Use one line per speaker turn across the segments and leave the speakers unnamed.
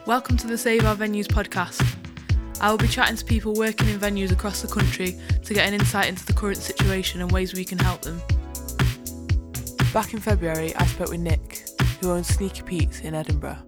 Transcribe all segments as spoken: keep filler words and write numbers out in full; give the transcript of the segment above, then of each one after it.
Welcome to the Save Our Venues podcast. I will be chatting to people working in venues across the country to get an insight into the current situation and ways we can help them. Back in February, I spoke with Nick, who owns Sneaky Pete's in Edinburgh.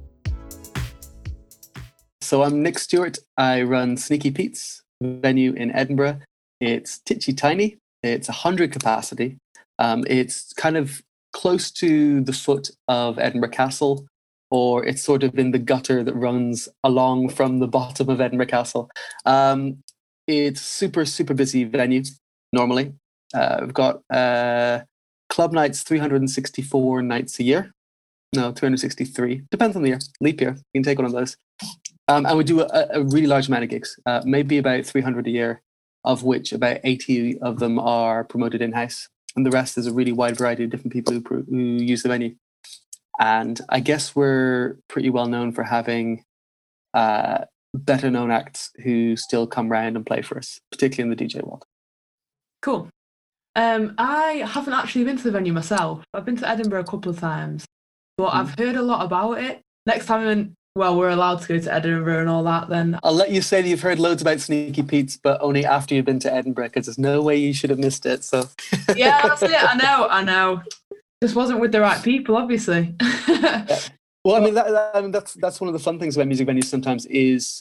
So I'm Nick Stewart. I run Sneaky Pete's venue in Edinburgh. It's titchy tiny. It's one hundred capacity. Um, it's kind of close to the foot of Edinburgh Castle, or it's sort of in the gutter that runs along from the bottom of Edinburgh Castle. Um, it's super, super busy venue normally. Uh, we've got uh, club nights three hundred sixty-four nights a year. No, two hundred sixty-three. Depends on the year. Leap year. You can take one of those. Um, and we do a, a really large amount of gigs, uh, maybe about three hundred a year, of which about eighty of them are promoted in-house. And the rest is a really wide variety of different people who, pro- who use the venue. And I guess we're pretty well known for having uh, better known acts who still come round and play for us, particularly in the D J world.
Cool. Um, I haven't actually been to the venue myself. I've been to Edinburgh a couple of times, but mm. I've heard a lot about it. Next time, when, well, we're allowed to go to Edinburgh and all that, then
I'll let you say that you've heard loads about Sneaky Pete's, but only after you've been to Edinburgh, because there's no way you should have missed it. So
yeah, that's it. I know, I know. Just wasn't with the right people, obviously.
Yeah. Well, I mean, that, that, I mean, that's that's one of the fun things about music venues sometimes is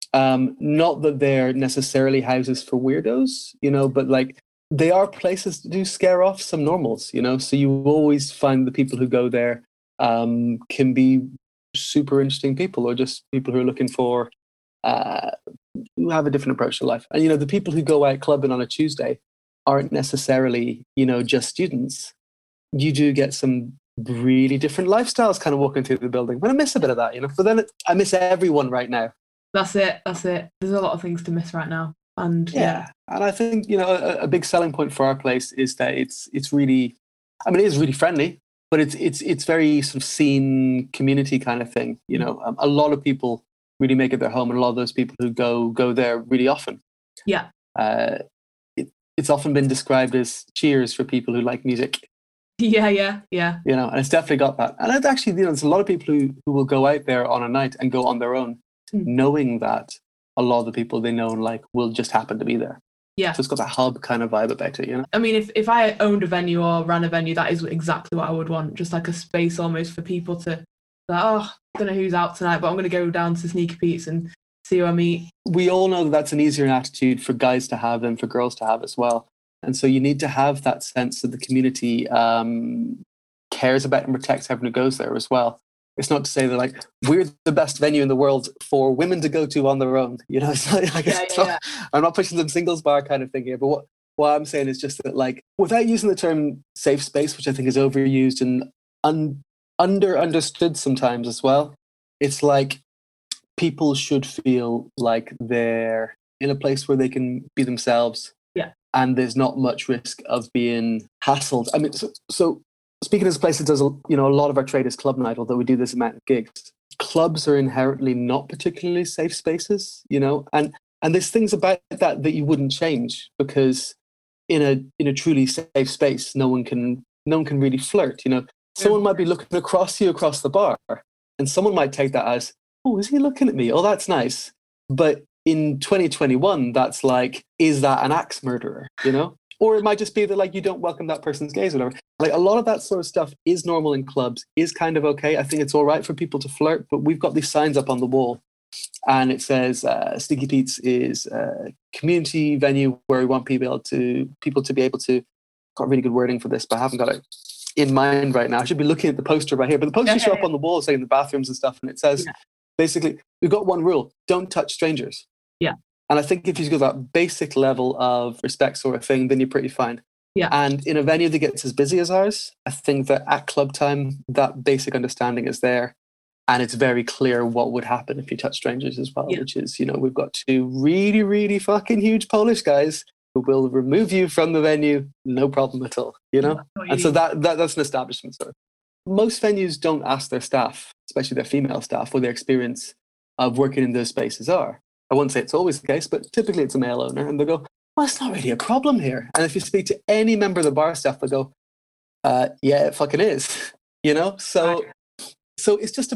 um, not that they're necessarily houses for weirdos, you know, but like they are places to do scare off some normals, you know. So you always find the people who go there um, can be super interesting people, or just people who are looking for uh, who have a different approach to life. And you know, the people who go out clubbing on a Tuesday aren't necessarily, you know, just students. You do get some really different lifestyles kind of walking through the building. But I miss a bit of that, you know. But then it, I miss everyone right now.
That's it. That's it. There's a lot of things to miss right now. And
yeah,
yeah.
And I think, you know, a, a big selling point for our place is that it's it's really, I mean, it is really friendly, but it's it's it's very sort of scene community kind of thing. You know, um, a lot of people really make it their home, and a lot of those people who go go there really often.
Yeah.
Uh, it, it's often been described as Cheers for people who like music.
Yeah, yeah, yeah.
You know, and it's definitely got that. And it's actually, you know, there's a lot of people who, who will go out there on a night and go on their own, mm. knowing that a lot of the people they know and like will just happen to be there.
Yeah.
So it's got that hub kind of vibe about it, you know?
I mean, if, if I owned a venue or ran a venue, that is exactly what I would want. Just like a space almost for people to, like, oh, I don't know who's out tonight, but I'm going to go down to Sneaky Pete's and see who I meet.
We all know that that's an easier attitude for guys to have than for girls to have as well. And so you need to have that sense that the community um, cares about and protects everyone who goes there as well. It's not to say that like we're the best venue in the world for women to go to on their own. You know, it's not, like,
yeah,
it's
yeah,
not,
yeah.
I'm not pushing some singles bar kind of thing here. But what, what I'm saying is just that, like, without using the term safe space, which I think is overused and un, under understood sometimes as well, it's like people should feel like they're in a place where they can be themselves.
Yeah.
And there's not much risk of being hassled. I mean, so, so speaking as a place that does, you know, a lot of our trade is club night, although we do this amount of gigs. Clubs are inherently not particularly safe spaces, you know, and and there's things about that that you wouldn't change, because in a in a truly safe space, no one can no one can really flirt. You know, someone might be looking across you across the bar, and someone might take that as, oh, is he looking at me? Oh, that's nice, but in twenty twenty-one, that's like, is that an axe murderer, you know? Or it might just be that like you don't welcome that person's gaze or whatever. Like a lot of that sort of stuff is normal in clubs, is kind of okay. I think it's all right for people to flirt, but we've got these signs up on the wall and it says uh, Sneaky Pete's is a community venue where we want people to people to be able to, got really good wording for this, but I haven't got it in mind right now. I should be looking at the poster right here, but the posters show up on the wall saying the bathrooms and stuff, and it says, yeah. Basically, we've got one rule: don't touch strangers.
Yeah.
And I think if you go that basic level of respect sort of thing, then you're pretty fine.
Yeah.
And in a venue that gets as busy as ours, I think that at club time, that basic understanding is there. And it's very clear what would happen if you touch strangers as well, yeah. Which is, you know, we've got two really, really fucking huge Polish guys who will remove you from the venue, no problem at all, you know? You and so that, that that's an establishment sort of. Most venues don't ask their staff, especially their female staff, what their experience of working in those spaces are. I won't say it's always the case, but typically it's a male owner, and they go, well, it's not really a problem here. And if you speak to any member of the bar staff, they go, uh, yeah, it fucking is, you know? So, so it's just about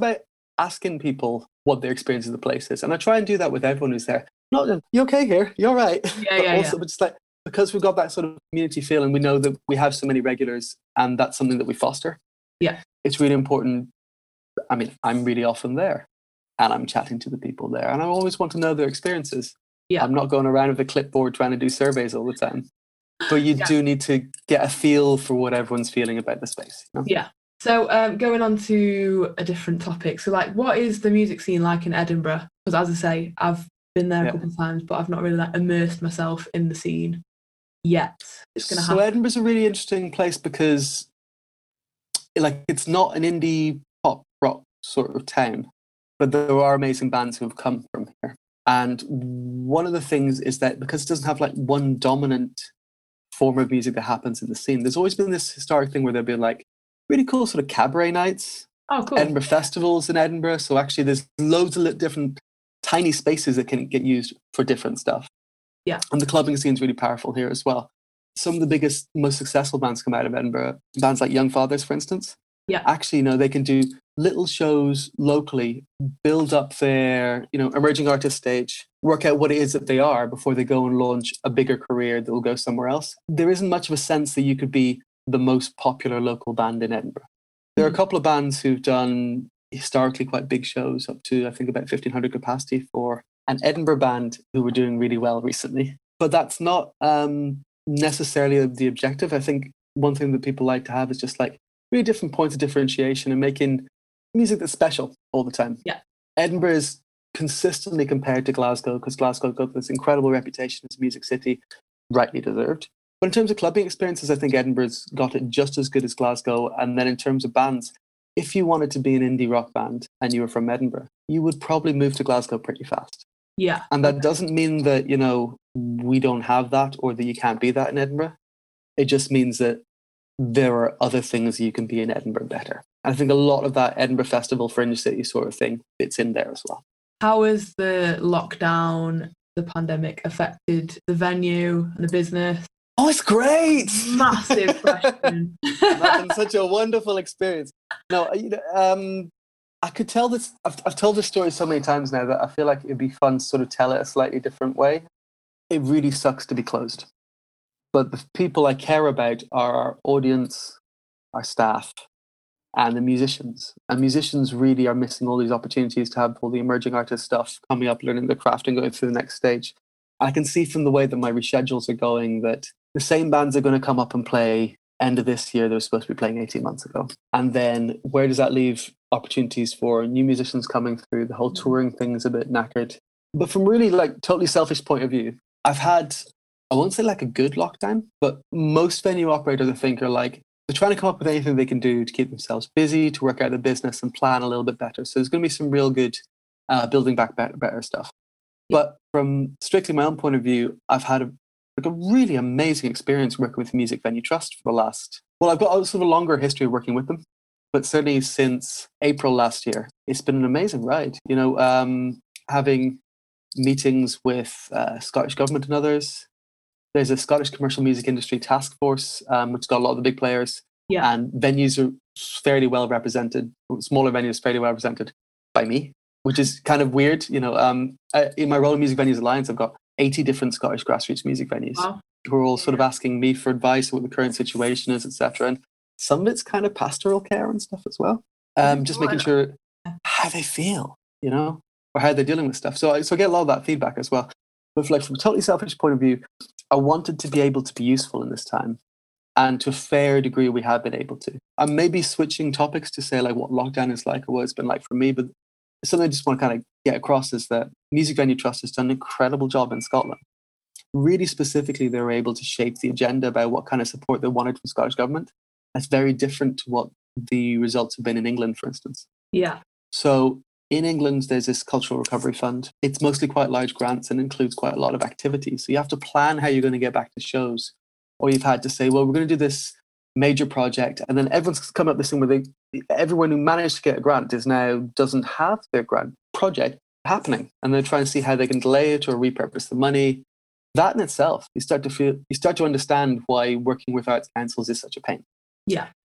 asking people what their experience of the place is. And I try and do that with everyone who's there. Not, you okay here? You're right.
Yeah,
but
yeah,
also,
yeah.
but just like, because we've got that sort of community feel and we know that we have so many regulars and that's something that we foster.
Yeah.
It's really important. I mean, I'm really often there and I'm chatting to the people there and I always want to know their experiences.
Yeah.
I'm not going around with a clipboard trying to do surveys all the time. But you
Yeah.
do need to get a feel for what everyone's feeling about the space. You know?
Yeah. So um, going on to a different topic. So like, what is the music scene like in Edinburgh? Because as I say, I've been there a
Yeah.
couple of times, but I've not really like immersed myself in the scene yet. It's going to
So
happen.
Edinburgh's a really interesting place because like it's not an indie pop rock sort of town, but there are amazing bands who have come from here. And one of the things is that because it doesn't have like one dominant form of music that happens in the scene, there's always been this historic thing where there'll be like really cool sort of cabaret nights,
Oh, cool.
Edinburgh festivals in Edinburgh. So actually there's loads of li- different tiny spaces that can get used for different stuff.
Yeah.
And the clubbing scene's really powerful here as well. Some of the biggest, most successful bands come out of Edinburgh, bands like Young Fathers, for instance.
Yeah.
Actually, you know, they can do little shows locally, build up their, you know, emerging artist stage, work out what it is that they are before they go and launch a bigger career that will go somewhere else. There isn't much of a sense that you could be the most popular local band in Edinburgh. There are a couple of bands who've done historically quite big shows, up to, I think, about fifteen hundred capacity for an Edinburgh band who were doing really well recently. But that's not um, necessarily the objective. I think one thing that people like to have is just like really different points of differentiation and making music that's special all the time.
Yeah.
Edinburgh is consistently compared to Glasgow because Glasgow got this incredible reputation as a music city, rightly deserved. But in terms of clubbing experiences, I think Edinburgh's got it just as good as Glasgow. And then in terms of bands, if you wanted to be an indie rock band and you were from Edinburgh, you would probably move to Glasgow pretty fast.
Yeah.
And that
Okay.
doesn't mean that, you know, we don't have that or that you can't be that in Edinburgh. It just means that there are other things you can be in Edinburgh better. And I think a lot of that Edinburgh Festival Fringe City sort of thing fits in there as well.
How has the lockdown, the pandemic affected the venue and the business?
Oh, it's great!
Massive question.
That's been such a wonderful experience. No, you know, um, I could tell this. I've, I've told this story so many times now that I feel like it'd be fun to sort of tell it a slightly different way. It really sucks to be closed. But the people I care about are our audience, our staff, and the musicians. And musicians really are missing all these opportunities to have all the emerging artist stuff coming up, learning their craft and going through the next stage. I can see from the way that my reschedules are going that the same bands are going to come up and play end of this year they were supposed to be playing eighteen months ago. And then where does that leave opportunities for new musicians coming through? The whole touring thing is a bit knackered. But from really like totally selfish point of view, I've had, I won't say like a good lockdown, but most venue operators I think are like, they're trying to come up with anything they can do to keep themselves busy, to work out the business and plan a little bit better. So there's going to be some real good uh, building back better, better stuff. But from strictly my own point of view, I've had a, like a really amazing experience working with Music Venue Trust for the last, well, I've got a sort of a longer history of working with them, but certainly since April last year, it's been an amazing ride. You know, um, having meetings with uh, Scottish Government and others. There's a Scottish Commercial Music Industry Task Force, um, which got a lot of the big players.
Yeah.
And venues are fairly well represented, smaller venues fairly well represented by me, which is kind of weird. You know, um, I, in my role in Music Venues Alliance, I've got eighty different Scottish grassroots music venues
Wow.
who are all sort of asking me for advice on what the current situation is, et cetera. And some of it's kind of pastoral care and stuff as well. Um, just making sure how they feel, you know, or how they're dealing with stuff. So I, so I get a lot of that feedback as well. But like from a totally selfish point of view, I wanted to be able to be useful in this time. And to a fair degree, we have been able to. I'm maybe switching topics to say like what lockdown is like or what it's been like for me. But something I just want to kind of get across is that Music Venue Trust has done an incredible job in Scotland. Really specifically, they were able to shape the agenda about what kind of support they wanted from Scottish Government. That's very different to what the results have been in England, for instance.
Yeah.
So in England, there's this Cultural Recovery Fund. It's mostly quite large grants and includes quite a lot of activities. So you have to plan how you're going to get back to shows. Or you've had to say, well, we're going to do this major project. And then everyone's come up with this thing where they, everyone who managed to get a grant is now doesn't have their grant project happening. And they're trying to see how they can delay it or repurpose the money. That in itself, you start to feel, you start to understand why working with arts councils is such a pain.
Yeah.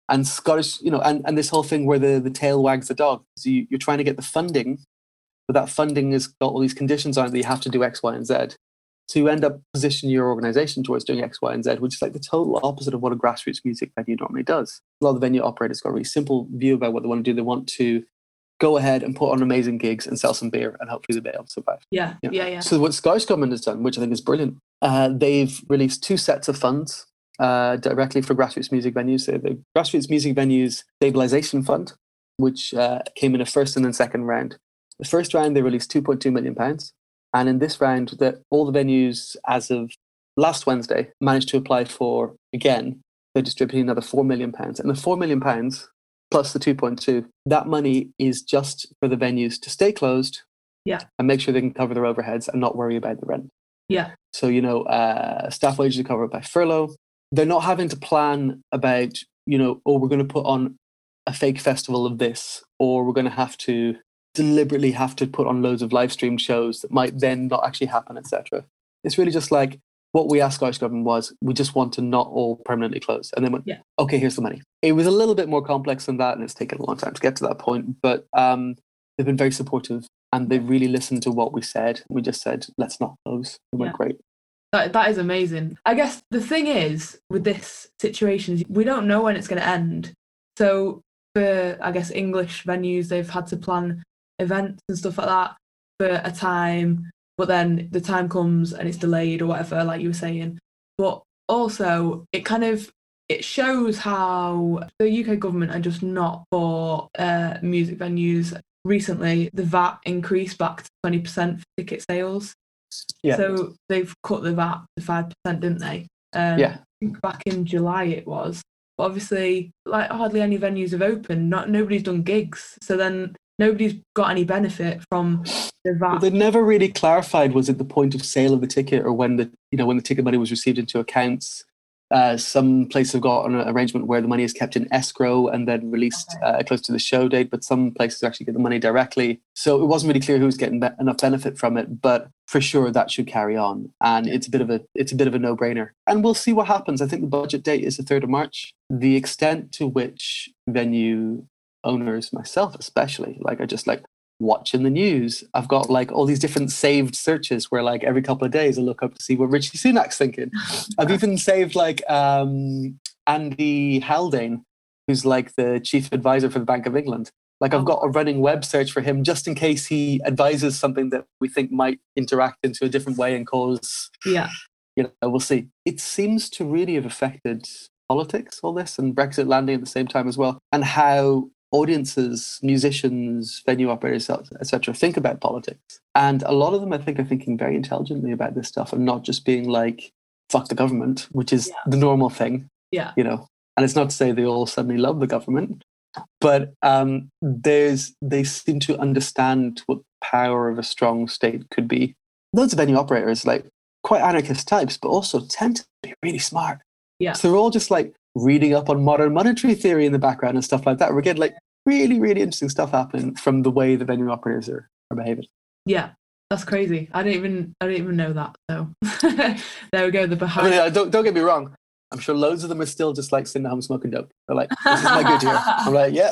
And Scottish, you know, and, and this whole thing where the, the tail wags the dog. So you, you're trying to get the funding, but that funding has got all these conditions on it that you have to do X, Y, and Z. So you end up positioning your organization towards doing X, Y, and Z, which is like the total opposite of what a grassroots music venue normally does. A lot of the venue operators got a really simple view about what they want to do. They want to go ahead and put on amazing gigs and sell some beer, and hopefully they'll be able to survive.
Yeah, you know? yeah, yeah.
So what Scottish Government has done, which I think is brilliant, uh, they've released two sets of funds uh, directly for grassroots music venues. So the Grassroots Music Venues Stabilisation Fund, which uh, came in a first and then second round. The first round, they released two point two million pounds. And in this round, that all the venues, as of last Wednesday, managed to apply for, again, they're distributing another four million pounds. And the four million pounds plus the two point two, that money is just for the venues to stay closed,
yeah,
and make sure they can cover their overheads and not worry about the rent.
Yeah.
So, you know, uh, staff wages are covered by furlough. They're not having to plan about, you know, oh, we're going to put on a fake festival of this, or we're going to have to deliberately have to put on loads of live stream shows that might then not actually happen, et cetera. It's really just like what we asked Scottish Government was, we just want to not all permanently close. And then went,
yeah.
okay, here's the money. It was a little bit more complex than that, and it's taken a long time to get to that point. But um, they've been very supportive, and they've really listened to what we said. We just said, let's not close. It went
yeah.
great.
That, that is amazing. I guess the thing is, with this situation, is we don't know when it's going to end. So for, I guess, English venues, they've had to plan events and stuff like that for a time, but then the time comes and it's delayed or whatever, like you were saying. But also it kind of it shows how the U K government are just not for uh, music venues. Recently the V A T increased back to twenty percent for ticket sales.
Yeah.
So they've cut the V A T to five percent, didn't they? Um,
yeah.
I think back in July it was. But obviously, like, hardly any venues have opened. Not nobody's done gigs. So then nobody's got any benefit from the V A T.
Well, they never really clarified, was it the point of sale of the ticket or when the you know when the ticket money was received into accounts? Uh, some places have got an arrangement where the money is kept in escrow and then released
okay.
uh, close to the show date, but some places actually get the money directly. So it wasn't really clear who was getting be- enough benefit from it, but for sure that should carry on. And it's a bit of a it's a bit of a no-brainer. And we'll see what happens. I think the budget date is the third of March. The extent to which venue owners, myself especially, like I just like watching the news. I've got like all these different saved searches where like every couple of days I look up to see what Richie Sunak's thinking. I've even saved like um, Andy Haldane, who's like the chief advisor for the Bank of England. Like I've got a running web search for him just in case he advises something that we think might interact into a different way and cause,
yeah,
you know, we'll see. It seems to really have affected politics, all this, and Brexit landing at the same time as well, and how audiences, musicians, venue operators, et cetera, think about politics. And a lot of them, I think, are thinking very intelligently about this stuff and not just being like, fuck the government, which is
yeah.
the normal thing.
Yeah.
You know, and it's not to say they all suddenly love the government, but um, there's they seem to understand what the power of a strong state could be. Loads of venue operators, like quite anarchist types, but also tend to be really smart.
Yeah.
So they're all just like reading up on modern monetary theory in the background and stuff like that. We're getting like really, really interesting stuff happening from the way the venue operators are, are behaving.
Yeah, that's crazy. I didn't even I didn't even know that. So there we go. The behind.
I mean, don't don't get me wrong. I'm sure loads of them are still just like sitting at home smoking dope. They're like, this is my good year. I'm like, yeah.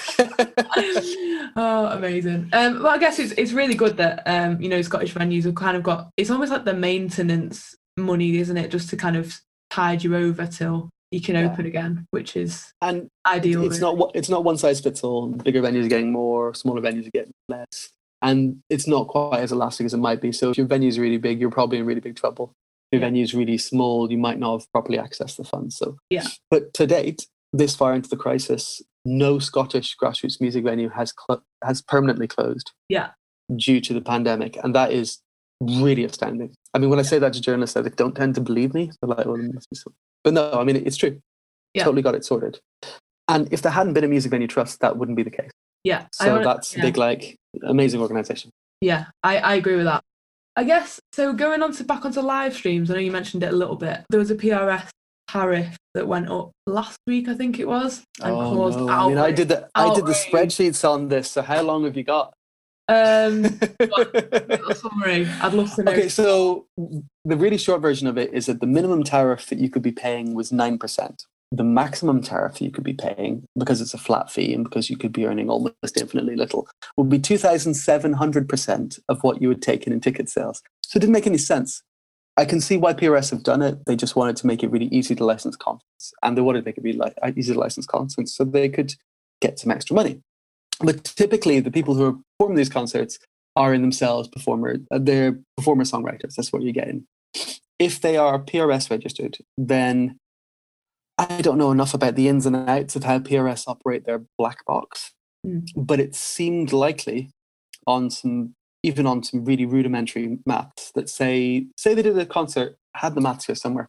Oh, amazing. Um, well, I guess it's it's really good that um, you know, Scottish venues have kind of got. It's almost like the maintenance money, isn't it? Just to kind of tide you over till you can yeah. open again, which is
and
ideal.
It's
really.
not it's not one size fits all. Bigger venues are getting more, smaller venues are getting less, and it's not quite as elastic as it might be. So if your venue is really big, you're probably in really big trouble. If your
yeah.
venue is really small, you might not have properly accessed the funds. So
yeah.
But to date, this far into the crisis, no Scottish grassroots music venue has cl- has permanently closed.
Yeah.
Due to the pandemic, and that is really astounding. I mean, when I say that to journalists, they don't tend to believe me. They're like, "Oh, there must be something." But no, I mean, it's true.
Yeah.
Totally got it sorted. And if there hadn't been a music venue trust, that wouldn't be the case.
Yeah.
So
wanna,
that's
yeah.
big, like, amazing organisation.
Yeah, I, I agree with that. I guess, so going on to back onto live streams, I know you mentioned it a little bit. There was a P R S tariff that went up last week, I think it was, and
oh,
caused
no.
outrage.
I mean, I did the I did the
outrage.
spreadsheets on this. So how long have you got?
Um, a summary. I'd love to know.
Okay, so the really short version of it is that the minimum tariff that you could be paying was nine percent. the maximum tariff you could be paying, because it's a flat fee and because you could be earning almost infinitely little, would be two thousand seven hundred percent of what you had taken in ticket sales. So it didn't make any sense. I can see why P R S have done it. They just wanted to make it really easy to license concerts, and they wanted to make it really li- easy to license concerts so they could get some extra money. But typically, the people who are performing these concerts are in themselves performer. They're performer songwriters. That's what you're getting. If they are P R S registered, then I don't know enough about the ins and outs of how P R S operate their black box,
Mm.
but it seemed likely on some, even on some really rudimentary maths, that say, say they did a concert, had the maths here somewhere.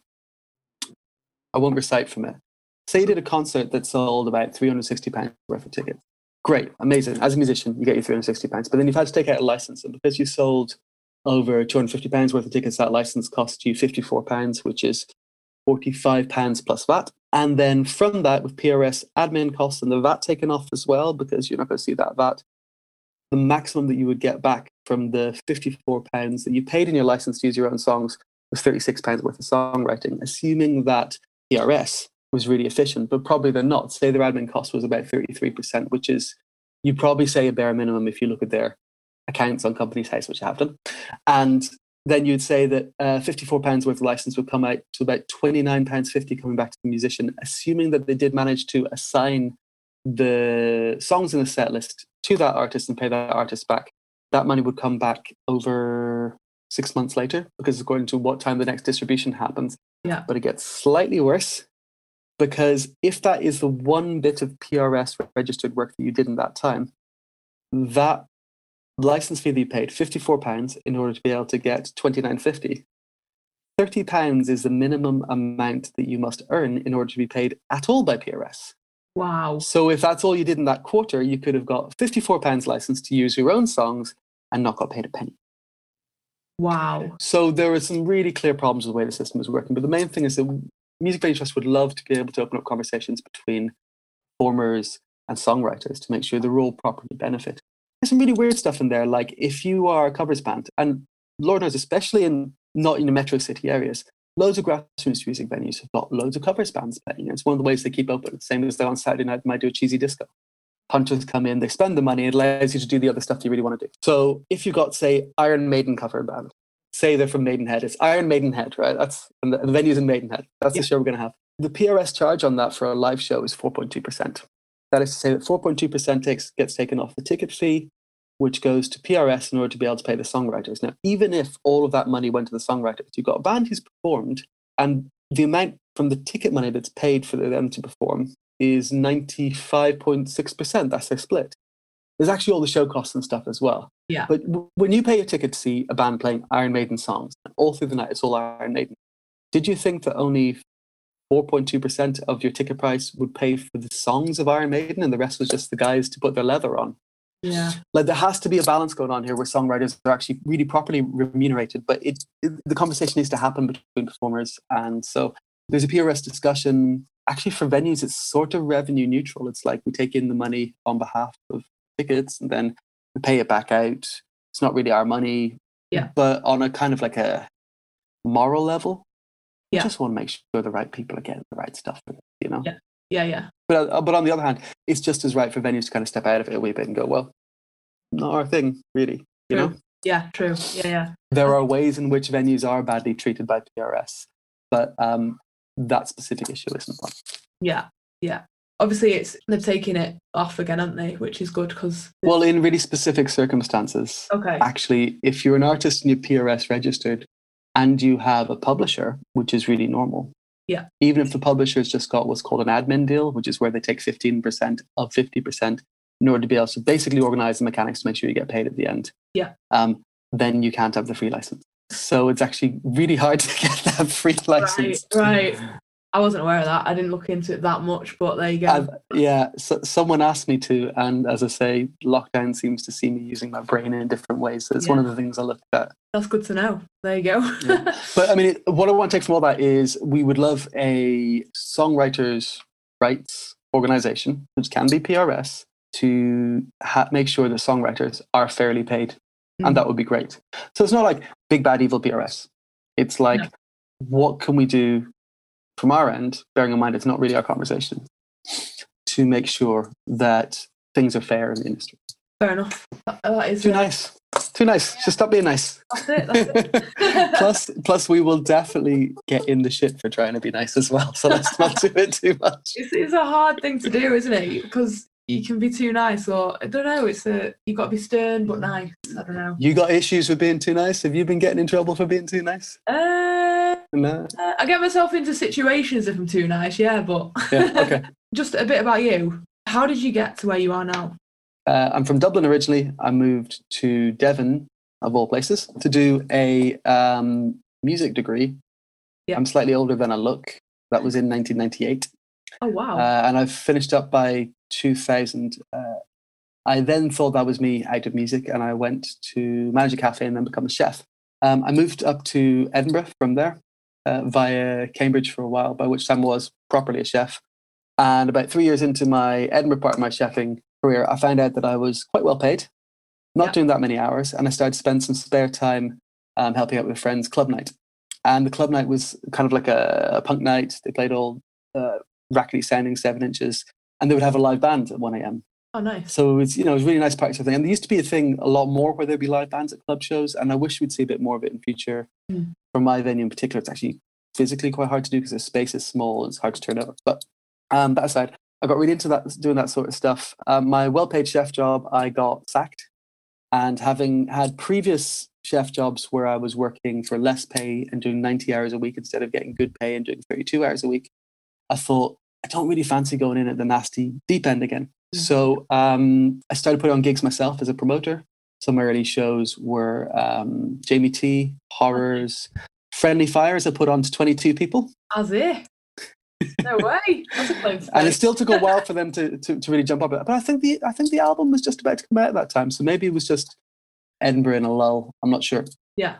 I won't recite from it. Say you did a concert that sold about three hundred sixty pounds worth of tickets. Great, amazing. As a musician, you get your three hundred sixty pounds, but then you've had to take out a license, and because you sold over two hundred fifty pounds worth of tickets, that license cost you fifty-four pounds, which is forty-five pounds plus V A T. And then from that, with P R S admin costs and the V A T taken off as well, because you're not going to see that V A T, the maximum that you would get back from the fifty-four pounds that you paid in your license to use your own songs was thirty-six pounds worth of songwriting, assuming that P R S was really efficient, but probably they're not. Say their admin cost was about thirty-three percent, which is, you'd probably say a bare minimum if you look at their accounts on Companies House, which I have done. And then you'd say that uh, fifty-four pounds worth of license would come out to about twenty-nine pounds fifty coming back to the musician, assuming that they did manage to assign the songs in the set list to that artist and pay that artist back. That money would come back over six months later, because it's according to what time the next distribution happens.
Yeah.
But it gets slightly worse, because if that is the one bit of P R S registered work that you did in that time, that license fee that you paid, fifty-four pounds, in order to be able to get twenty-nine fifty, thirty pounds is the minimum amount that you must earn in order to be paid at all by P R S.
Wow.
So if that's all you did in that quarter, you could have got fifty-four pounds license to use your own songs and not got paid a penny.
Wow.
So there are some really clear problems with the way the system is working. But the main thing is that Music Venue Trust would love to be able to open up conversations between performers and songwriters to make sure they're all properly benefit. There's some really weird stuff in there, like if you are a covers band, and Lord knows, especially in not in the metro city areas, loads of grassroots music venues have got loads of covers bands playing. It's one of the ways they keep open. Same as they on Saturday night might do a cheesy disco. Punchers come in, they spend the money, it allows you to do the other stuff you really want to do. So if you've got, say, Iron Maiden cover band, say they're from Maidenhead, it's Iron Maidenhead, right? That's and the, the venue's in Maidenhead. That's
Yeah.
the show we're going to have. The P R S charge on that for a live show is four point two percent. That is to say that four point two percent takes, gets taken off the ticket fee, which goes to P R S in order to be able to pay the songwriters. Now, even if all of that money went to the songwriters, you've got a band who's performed, and the amount from the ticket money that's paid for them to perform is ninety-five point six percent. That's their split. There's actually all the show costs and stuff as well.
Yeah.
But w- when you pay your ticket to see a band playing Iron Maiden songs, all through the night, it's all Iron Maiden. Did you think that only four point two percent of your ticket price would pay for the songs of Iron Maiden and the rest was just the guys to put their leather on?
Yeah.
Like, there has to be a balance going on here where songwriters are actually really properly remunerated, but it, it the conversation needs to happen between performers. And so there's a P R S discussion. Actually, for venues, it's sort of revenue neutral. It's like we take in the money on behalf of tickets and then we pay it back out. It's not really our money.
Yeah.
But on a kind of like a moral level, we
Yeah.
just want to make sure the right people are getting the right stuff, you know?
Yeah. Yeah. Yeah.
But, uh, but on the other hand, it's just as right for venues to kind of step out of it a wee bit and go, well, not our thing, really. You
True.
know,
Yeah. True. Yeah. Yeah.
there are ways in which venues are badly treated by P R S, but um, that specific issue isn't one.
Yeah. Yeah. Obviously, it's they've taken it off again, haven't they? Which is good because.
Well, in really specific circumstances,
Okay.
actually, if you're an artist and you're P R S registered and you have a publisher, which is really normal.
Yeah.
Even if the publisher's just got what's called an admin deal, which is where they take fifteen percent of fifty percent in order to be able to basically organize the mechanics to make sure you get paid at the end.
Yeah.
Um, then you can't have the free license. So it's actually really hard to get that free license.
Right. Right. I wasn't aware of that. I didn't look into it that much, but there you go.
I've, yeah, so, someone asked me to, and as I say, lockdown seems to see me using my brain in different ways. So it's
Yeah.
one of the things I looked at.
That's good to know. There you go.
Yeah. But I mean, it, what I want to take from all that is we would love a songwriters' rights organization, which can be P R S, to ha- make sure that songwriters are fairly paid.
Mm.
And that would be great. So it's not like big, bad, evil P R S. It's like,
No.
what can we do from our end, bearing in mind it's not really our conversation, to make sure that things are fair in the industry.
Fair enough. That, that is
Too
uh,
nice. Too nice. Just stop being nice.
That's it. That's it.
plus, plus, we will definitely get in the shit for trying to be nice as well. So let's not do it too much.
It's, it's a hard thing to do, isn't it? Because you can be too nice, or I don't know. It's a you've got to be stern but nice. I don't know.
You got issues with being too nice? Have you been getting in trouble for being too nice?
Uh,
No.
uh, I get myself into situations if I'm too nice, yeah. But
Yeah. Okay.
just a bit about you. How did you get to where you are now?
Uh, I'm from Dublin originally. I moved to Devon, of all places, to do a um, music degree.
Yeah.
I'm slightly older than I look. That was in nineteen ninety-eight.
Oh wow.
Uh, and I've finished up by two thousand. Uh, I then thought that was me out of music, and I went to manage a cafe and then become a chef. Um, I moved up to Edinburgh from there uh, via Cambridge for a while, by which time I was properly a chef. And about three years into my Edinburgh part of my chefing career, I found out that I was quite well paid, not
Yeah.
doing that many hours, and I started to spend some spare time um, helping out with friends' club night. And the club night was kind of like a, a punk night. They played all uh, rackety sounding seven inches, and they would have a live band at one a.m.
Oh nice.
So it was, you know, it was a really nice practice thing. And there used to be a thing a lot more where there'd be live bands at club shows, and I wish we'd see a bit more of it in future.
Mm.
For my venue in particular, it's actually physically quite hard to do because the space is small and it's hard to turn over. But um, that aside, I got really into that, doing that sort of stuff. Um, my well-paid chef job, I got sacked. And having had previous chef jobs where I was working for less pay and doing ninety hours a week instead of getting good pay and doing thirty-two hours a week, I thought, I don't really fancy going in at the nasty deep end again. Mm-hmm. So um, I started putting on gigs myself as a promoter. Some early shows were um, Jamie T, Horrors, Friendly Fires I put on to twenty-two people.
As it. No way. That's a close
And it still took a while for them to, to, to really jump up. But I think the I think the album was just about to come out at that time. So maybe it was just Edinburgh in a lull. I'm not sure.
Yeah.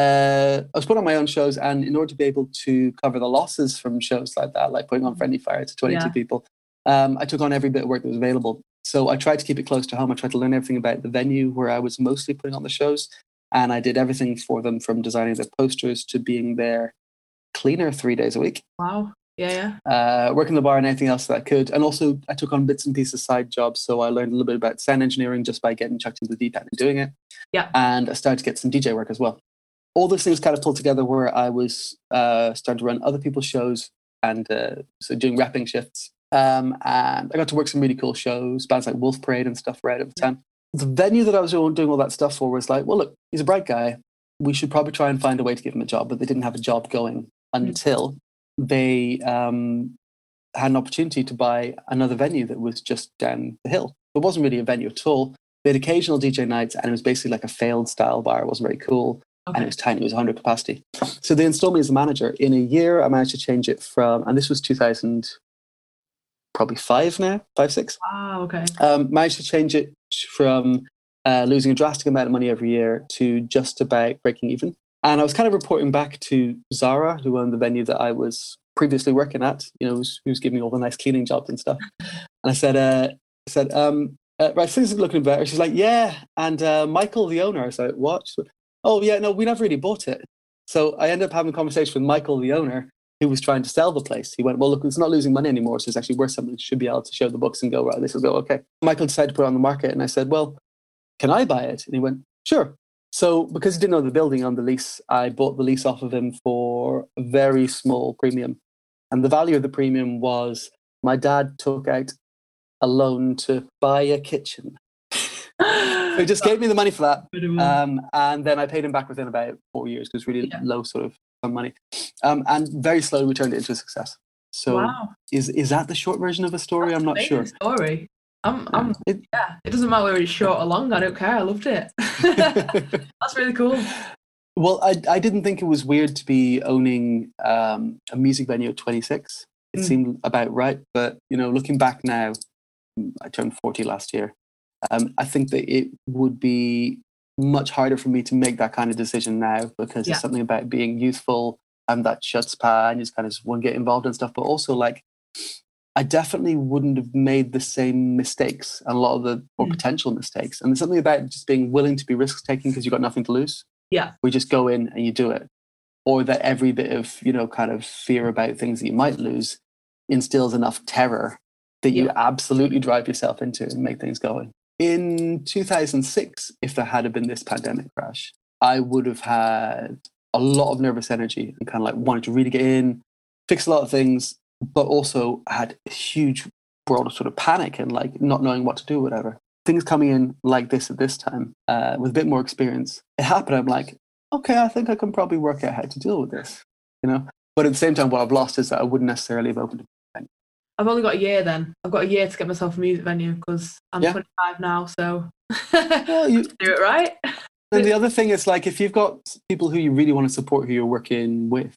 Uh, I was putting on my own shows, and in order to be able to cover the losses from shows like that, like putting on Friendly Fire to twenty-two
Yeah.
people, um, I took on every bit of work that was available. So I tried to keep it close to home. I tried to learn everything about the venue where I was mostly putting on the shows. And I did everything for them, from designing their posters to being their cleaner three days a week.
Wow. Yeah, yeah.
Uh, working the bar and anything else that I could. And also I took on bits and pieces side jobs. So I learned a little bit about sound engineering just by getting chucked into the deep end and doing it.
Yeah.
And I started to get some D J work as well. All those things kind of pulled together where I was uh, starting to run other people's shows and uh, so doing rapping shifts. Um, and I got to work some really cool shows, bands like Wolf Parade and stuff right at the time. The venue that I was doing all that stuff for was like, well, look, he's a bright guy. We should probably try and find a way to give him a job. But they didn't have a job going until mm. they um, had an opportunity to buy another venue that was just down the hill. It wasn't really a venue at all. They had occasional D J nights, and it was basically like a failed style bar. It wasn't very cool. Okay. And it was tiny. It was one hundred capacity. So they installed me as a manager. In a year, I managed to change it from, and this was two thousand, probably five now, five, six.
Wow, okay.
Um, managed to change it from uh, losing a drastic amount of money every year to just about breaking even. And I was kind of reporting back to Zara, who owned the venue that I was previously working at, you know, who was, who was giving me all the nice cleaning jobs and stuff. And I said, uh, I said, um, uh, right, things are looking better. She's like, yeah. And uh, Michael, the owner, I was like, what? She went, oh, yeah, no, we never really bought it. So I ended up having a conversation with Michael, the owner, who was trying to sell the place. He went, well, look, it's not losing money anymore, so it's actually worth something. Should be able to show the books and go, right, this will go okay. Michael decided to put it on the market, and I said, well, can I buy it? And he went, sure. So because he didn't know the building on the lease, I bought the lease off of him for a very small premium. And the value of the premium was my dad took out a loan to buy a kitchen. So he just gave me the money for that. Um, and then I paid him back within about four years because really yeah. low sort of money. Um, and very slowly we turned it into a success. So
wow. is
is that the short version of a story?
That's
I'm not sure.
Story. I'm, I'm,
it,
yeah, it doesn't matter whether it's short or long. I don't care. I loved it. That's really cool.
Well, I I didn't think it was weird to be owning um, a music venue at twenty-six. It mm. seemed about right. But, you know, looking back now, I turned forty last year. Um, I think that it would be much harder for me to make that kind of decision now because yeah. it's something about being youthful and that chutzpah and just kind of want to get involved in stuff. But also, like, I definitely wouldn't have made the same mistakes and a lot of the more mm. potential mistakes. And there's something about just being willing to be risk taking because you've got nothing to lose.
Yeah.
We just go in and you do it. or that every bit of, you know, kind of fear about things that you might lose instills enough terror that you
Yeah.
absolutely drive yourself into it and make things going. In two thousand six, if there had been this pandemic crash, I would have had a lot of nervous energy and kind of like wanted to really get in, fix a lot of things, but also had a huge world of sort of panic and like not knowing what to do, whatever. Things coming in like this at this time, uh, with a bit more experience, it happened. I'm like, okay, I think I can probably work out how to deal with this, you know? But at the same time, what I've lost is that I wouldn't necessarily have opened a venue.
I've only got a year then. I've got a year to get myself a music venue because I'm
Yeah.
twenty-five now, so
Well, you,
do it right.
and the other thing is, like, if you've got people who you really want to support who you're working with,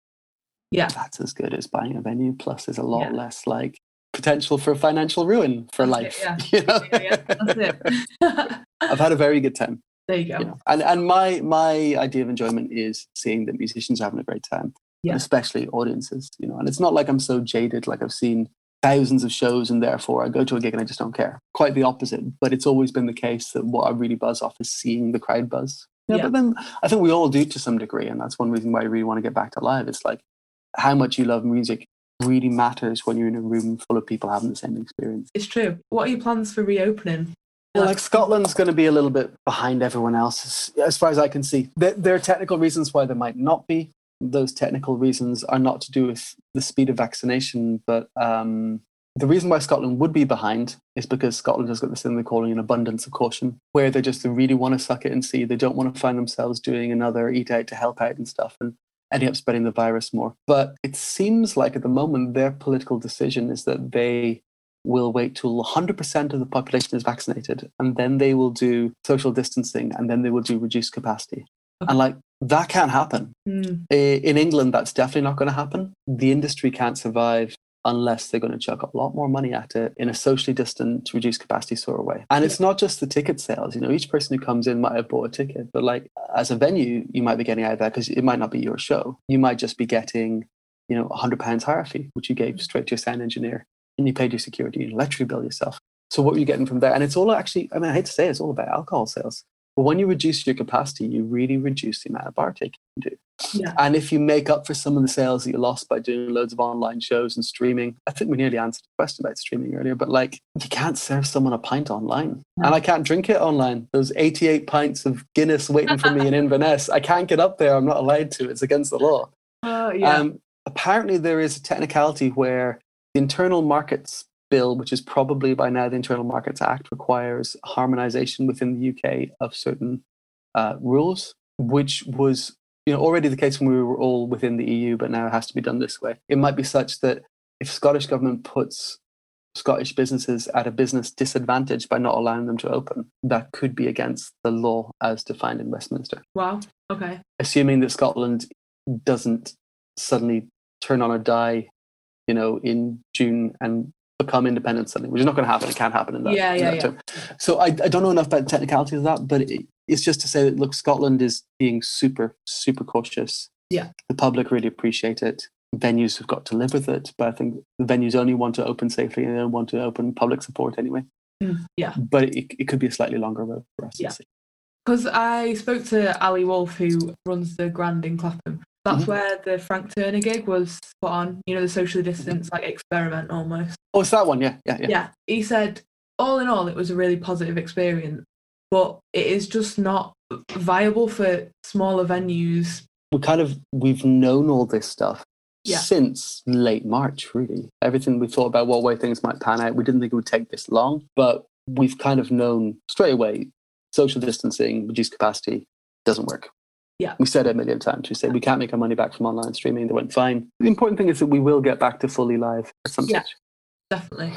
Yeah.
that's as good as buying a venue. Plus, there's a lot
Yeah.
less like potential for financial ruin for
That's
life.
it,
You know?
yeah, yeah, that's it.
I've had a very good time.
There you go.
You know? And and my my idea of enjoyment is seeing that musicians are having a great time,
Yeah.
and especially audiences. You know, and it's not like I'm so jaded, like I've seen thousands of shows and therefore I go to a gig and I just don't care. Quite the opposite. But it's always been the case that what I really buzz off is seeing the crowd buzz. Yeah,
Yeah.
But then I think we all do to some degree, and that's one reason why I really want to get back to live. It's like how much you love music really matters when you're in a room full of people having the same experience.
It's true. What are your plans for reopening?
Well, like Scotland's going to be a little bit behind everyone else, as, as far as I can see. There, there are technical reasons why there might not be. Those technical reasons are not to do with the speed of vaccination, but um, the reason why Scotland would be behind is because Scotland has got this thing they're calling an abundance of caution, where they just really want to suck it and see. They don't want to find themselves doing another eat out to help out and stuff and ending up spreading the virus more. But it seems like at the moment their political decision is that they will wait till one hundred percent of the population is vaccinated, and then they will do social distancing, and then they will do reduced capacity.
Okay.
And like, that can't happen.
Mm.
I- In England, that's definitely not going to happen. The industry can't survive unless they're going to chuck a lot more money at it in a socially distant, reduced capacity sort of way. And it's not just the ticket sales. You know, each person who comes in might have bought a ticket, but like as a venue, you might be getting out of that because it might not be your show. You might just be getting, you know, a hundred pounds higher fee, which you gave straight to your sound engineer, and you paid your security and electric bill yourself. So what are you getting from there? And it's all actually, I mean, I hate to say it, it's all about alcohol sales. But when you reduce your capacity, you really reduce the amount of bar take you can do.
Yeah.
And if you make up for some of the sales that you lost by doing loads of online shows and streaming, I think we nearly answered the question about streaming earlier, but like, you can't serve someone a pint online.
No.
And I can't drink it online. Those eighty-eight pints of Guinness waiting for me in Inverness, I can't get up there. I'm not allowed to. It's against the law.
Oh, yeah.
Um, apparently, there is a technicality where the Internal Markets Bill, which is probably by now the Internal Markets Act, requires harmonization within the U K of certain uh, rules, which was, you know, already the case when we were all within the E U, but now it has to be done this way. It might be such that if Scottish government puts Scottish businesses at a business disadvantage by not allowing them to open, that could be against the law as defined in Westminster.
Wow. Okay.
Assuming that Scotland doesn't suddenly turn on a die, you know, in June and become independent suddenly, which is not going to happen. It can't happen in that,
Yeah,
in
yeah,
that
yeah.
term. So I, I don't know enough about the technicalities of that, but it, it's just to say that, look, Scotland is being super, super cautious.
Yeah.
The public really appreciate it. Venues have got to live with it, but I think the venues only want to open safely and they don't want to open public support anyway.
Mm, yeah.
But it, it could be a slightly longer road for us.
Yeah.
To see.
Because I spoke to Ali Wolf, who runs the Grand in Clapham. That's
Mhm.
where the Frank Turner gig was put on, you know, the socially distanced, like, experiment almost.
Oh, it's that one. Yeah, yeah, yeah.
Yeah. He said, all in all, it was a really positive experience, but it is just not viable for smaller venues.
We kind of, we've known all this stuff
Yeah.
since late March, really. Everything we thought about what way things might pan out, we didn't think it would take this long, but we've kind of known straight away social distancing, reduced capacity, doesn't work.
Yeah.
We said it a million times. We said we can't make our money back from online streaming. They went fine. The important thing is that we will get back to fully live at some
Yeah.
stage.
Definitely.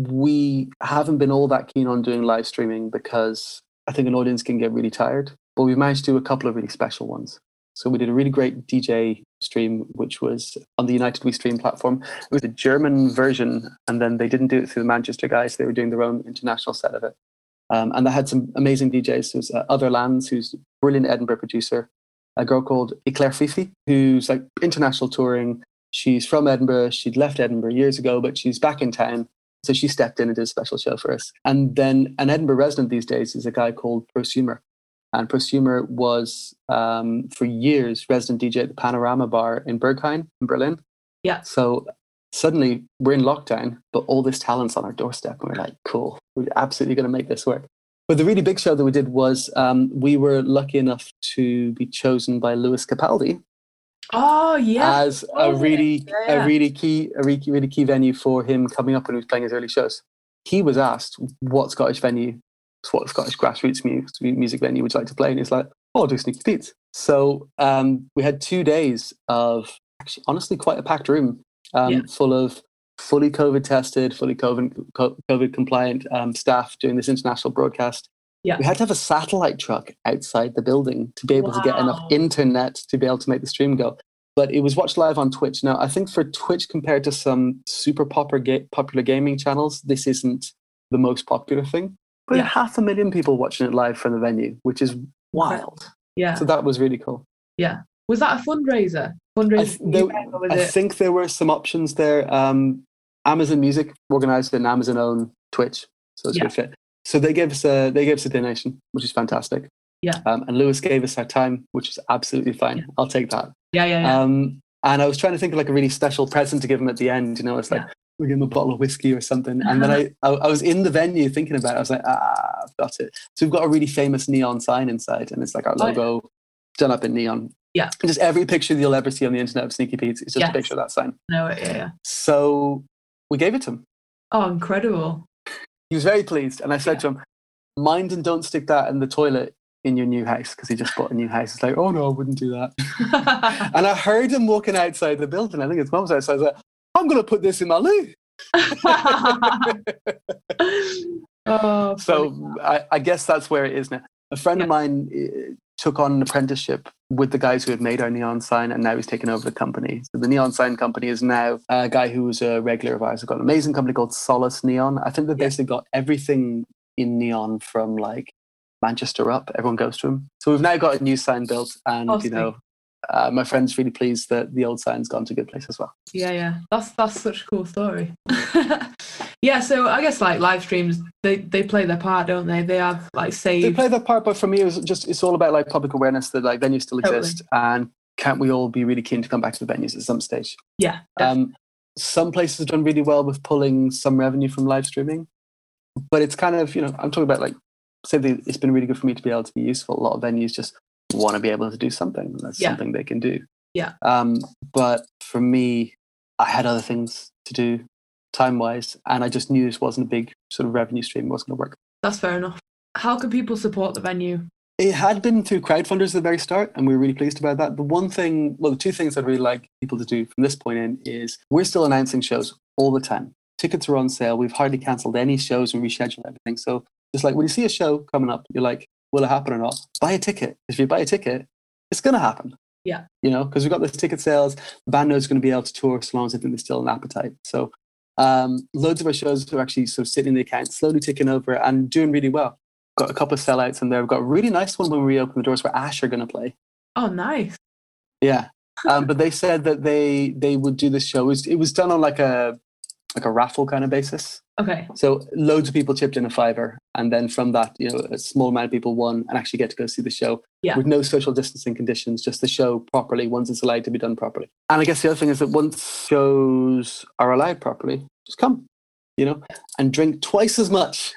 We haven't been all that keen on doing live streaming because I think an audience can get really tired, but we've managed to do a couple of really special ones. So we did a really great D J stream, which was on the United We Stream platform. It was a German version, and then they didn't do it through the Manchester guys. They were doing their own international set of it. Um, and they had some amazing D Js. There was uh, Other Lands, who's a brilliant Edinburgh producer, a girl called Eclair Fifi, who's like international touring. She's from Edinburgh. She'd left Edinburgh years ago, but she's back in town. So she stepped in and did a special show for us. And then an Edinburgh resident these days is a guy called Prosumer, And Prosumer was, um, for years, resident D J at the Panorama Bar in Berghain in Berlin.
Yeah.
So suddenly we're in lockdown, but all this talent's on our doorstep. And we're like, cool, we're absolutely going to make this work. But the really big show that we did was um, we were lucky enough to be chosen by Lewis Capaldi.
Oh, yeah.
As a really,
yeah, yeah.
a really key, a really, really key venue for him coming up when he was playing his early shows. He was asked, what Scottish venue, what Scottish grassroots music, music venue would you like to play? And he's like, oh, I'll do Sneaky Pete's. So um, we had two days of actually, honestly, quite a packed room um,
Yeah.
full of fully COVID tested, fully COVID, COVID compliant um, staff doing this international broadcast.
Yeah.
We had to have a satellite truck outside the building to be able to get enough
Wow.
internet to be able to make the stream go. But it was watched live on Twitch. Now, I think for Twitch, compared to some super popular, ga- popular gaming channels, this isn't the most popular thing. But
Yeah.
half a million people watching it live from the venue, which is wild.
Yeah.
So that was really cool.
Yeah. Was that a fundraiser?
I,
Fundraiser?
th- there,
or was
I
it?
think there were some options there. Um, Amazon Music organized an Amazon own Twitch, so it's a
Yeah.
good fit. So they gave us a they gave us a donation, which is fantastic.
Yeah.
Um, and Lewis gave us our time, which is absolutely fine.
Yeah.
I'll take that.
Yeah, yeah, yeah.
Um, and I was trying to think of like a really special present to give him at the end. You know, it's like
Yeah.
we give him a bottle of whiskey or something. And then I, I I was in the venue thinking about it. I was like, ah, I've got it. So we've got a really famous neon sign inside, and it's like our
Oh, yeah.
logo done up in neon.
Yeah.
And just every picture that you'll ever see on the internet of Sneaky Pete's is just
Yes.
a picture of that sign.
No, yeah, yeah.
So we gave it to him.
Oh, incredible.
He was very pleased. And I said to him, mind and don't stick that in the toilet in your new house, because he just bought a new house. It's like, oh no, I wouldn't do that. And I heard him walking outside the building. I think his mum's outside. I was like, I'm going to put this in my loo.
Oh,
So I, I guess that's where it is now. A friend of
Yeah.
mine uh, took on an apprenticeship with the guys who had made our neon sign, and now he's taken over the company. So the neon sign company is now a guy who was a regular of ours. They've got an amazing company called Solace Neon. I think they've
Yeah.
basically got everything in neon from like Manchester up. Everyone goes to them. So we've now got a new sign built, and
Oh,
you know, uh, my friend's really pleased that the old sign's gone to a good place as well.
Yeah, yeah. That's that's such a cool story. Yeah, so I guess like live streams, they, they play their part, don't they? They have like
They
saved.
play that part, but for me, it was just it's all about like public awareness that like venues still
Totally.
exist, and can't we all be really keen to come back to the venues at some stage?
Yeah, definitely.
Um, some places have done really well with pulling some revenue from live streaming, but it's kind of, you know, I'm talking about like, say that it's been really good for me to be able to be useful. A lot of venues just want to be able to do something. That's
Yeah.
something they can do.
Yeah.
Um, but for me, I had other things to do time wise, and I just knew this wasn't a big sort of revenue stream. It wasn't going to work.
That's fair enough. How can people support the venue?
It had been through crowdfunders at the very start, and we were really pleased about that. The one thing, well, the two things I'd really like people to do from this point in is we're still announcing shows all the time. Tickets are on sale. We've hardly cancelled any shows and rescheduled everything. So it's like when you see a show coming up, you're like, will it happen or not? Buy a ticket. If you buy a ticket, it's going to happen.
Yeah.
You know, because we've got the ticket sales. The band knows going to be able to tour so long as I think there's still an appetite. So um, loads of our shows are actually sort of sitting in the account, slowly ticking over and doing really well. Got a couple of sellouts in there. We've got a really nice one when we reopen the doors where Ash are going to play.
Oh, nice.
Yeah. Um, but they said that they they would do this show. It was, it was done on like a like a raffle kind of basis.
Okay.
So loads of people chipped in a fiver, and then from that, you know, a small amount of people won and actually get to go see the show
Yeah.
with no social distancing conditions, just the show properly once it's allowed to be done properly. And I guess the other thing is that once shows are allowed properly, just come, you know, and drink twice as much,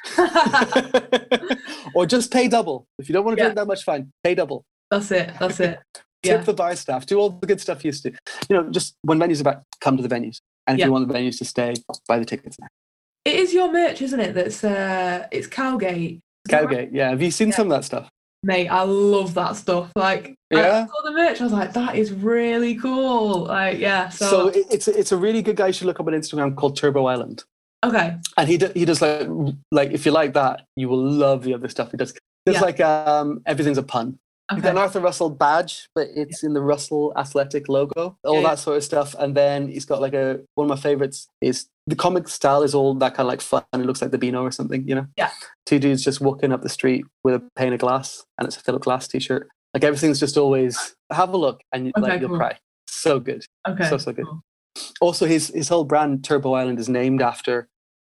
or just pay double. If you don't want to
Yeah.
drink that much, fine, pay double.
That's it. That's it.
Tip
Yeah.
the bar staff, do all the good stuff you used to. You know, just when venues are back, come to the venues. And if
Yeah.
you want the venues to stay, buy the tickets now.
It is your merch, isn't it? That's uh, it's Cowgate. Is that right?
Cowgate, yeah. Have you seen
Yeah.
some of that stuff?
Mate, I love that stuff. Like,
Yeah?
I saw the merch. I was like, that is really cool. Like, yeah. So,
So it, it's a, it's a really good guy you should look up on Instagram called Turbo Island,
okay.
and he do, he does like like if you like that, you will love the other stuff he does. There's
Yeah.
like um everything's a pun. He's got an
Okay.
Arthur Russell badge, but it's in the Russell Athletic logo, all
Yeah,
that
yeah.
sort of stuff. And then he's got like a one of my favorites is the comic style is all that kind of like fun. It looks like the Beano or something, you know.
Yeah.
Two dudes just walking up the street with a pane of glass, and it's a Philip Glass t-shirt. Like everything's just always have a look, and you,
Okay,
like you'll
cool.
cry. So good.
Okay.
So so good.
cool.
Also, his his whole brand Turbo Island is named after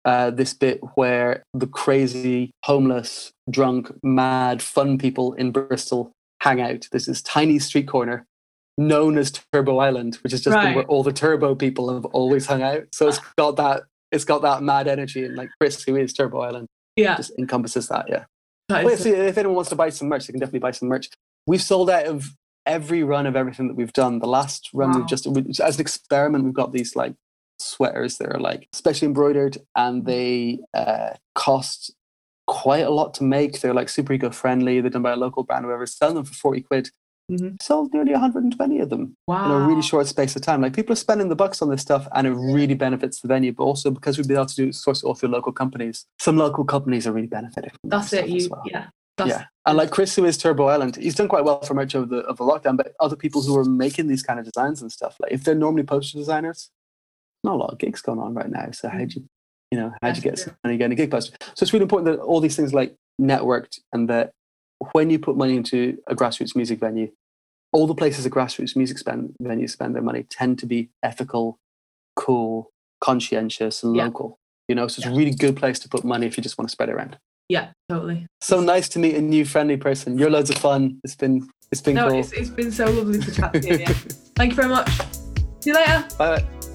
uh, this bit where the crazy, homeless, drunk, mad, fun people in Bristol hang out. There's this tiny street corner known as Turbo Island, which is just
Right.
where all the turbo people have always hung out. So it's got that it's got that mad energy, and like Chris, who is Turbo Island,
Yeah.
just encompasses that. Yeah.
That
Well,
is
yeah, so if anyone wants to buy some merch, they can definitely buy some merch. We've sold out of every run of everything that we've done. The last run
Wow.
we've just we, as an experiment, we've got these like sweaters that are like specially embroidered, and they uh, cost quite a lot to make. They're like super eco-friendly. They're done by a local brand, or whatever. Selling them for forty quid.
Mhm.
Sold nearly one hundred twenty of them
Wow.
in a really short space of time. Like, people are spending the bucks on this stuff, and it really benefits the venue. But also because we've been able to do source it all through local companies. Some local companies are really benefiting from
That's
this
it.
stuff as
You,
well.
yeah. That's,
Yeah, and like Chris, who is Turbo Island, he's done quite well for merch over the of the lockdown. But other people who are making these kind of designs and stuff, like if they're normally poster designers, not a lot of gigs going on right now. So how'd you, you know, how'd you get some money getting a gig poster? So it's really important that all these things like networked, and that when you put money into a grassroots music venue, all the places a grassroots music spend venues spend their money tend to be ethical, cool, conscientious, and
Yeah.
local. You know, so it's
Yeah.
a really good place to put money if you just want to spread it around.
Yeah, totally.
So nice to meet a new friendly person. You're loads of fun. It's been it's been
No,
cool.
it's, it's been so lovely to chat to you. Yeah. Thank you very much. See you later.
Bye.